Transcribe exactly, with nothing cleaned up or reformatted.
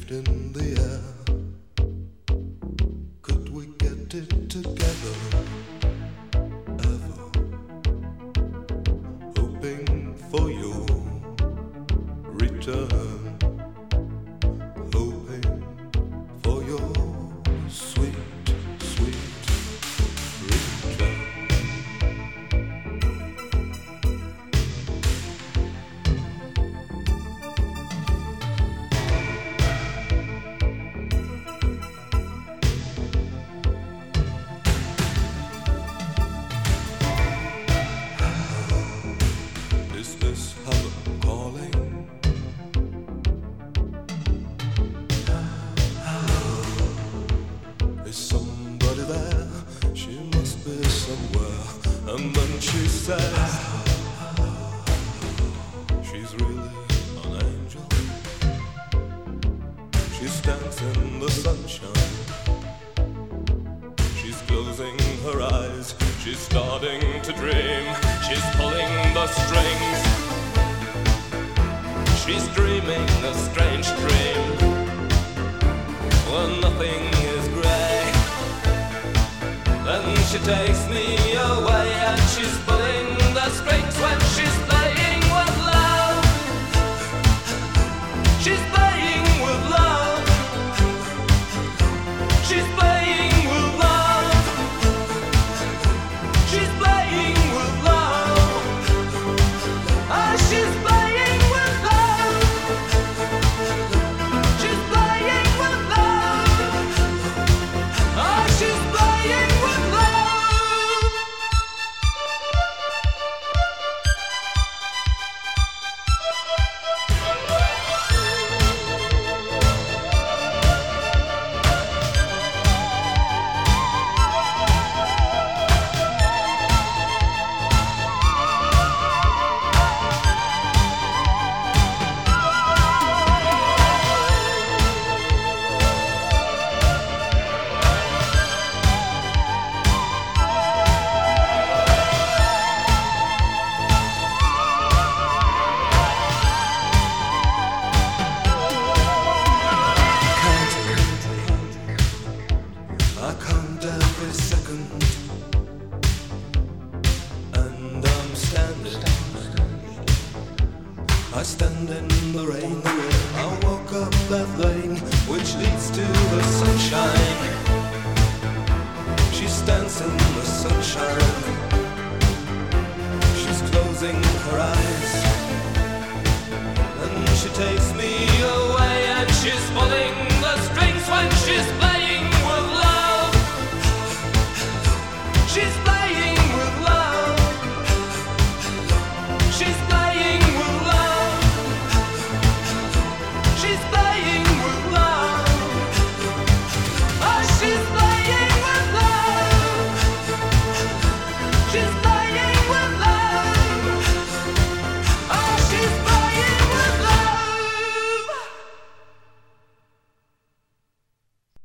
drift in the air. Could we get it together? Ever hoping for your return, hoping for your sweet, sweet return. Is this heaven calling? Is somebody there? She must be somewhere. And then she says, she's really an angel. She stands in the sunshine. She's closing her eyes. She's starting to dream. She's pulling the strings. She's dreaming a strange dream when nothing is grey. Then she takes me away and she's pulling the strings when she's playing with love. She's playing with love. She's playing with love. She's playing with love. Ah, she's playing with love. She's playing with love. Ah, she's playing with love. I count every second, and I'm standing. I stand in the rain. I woke up that late.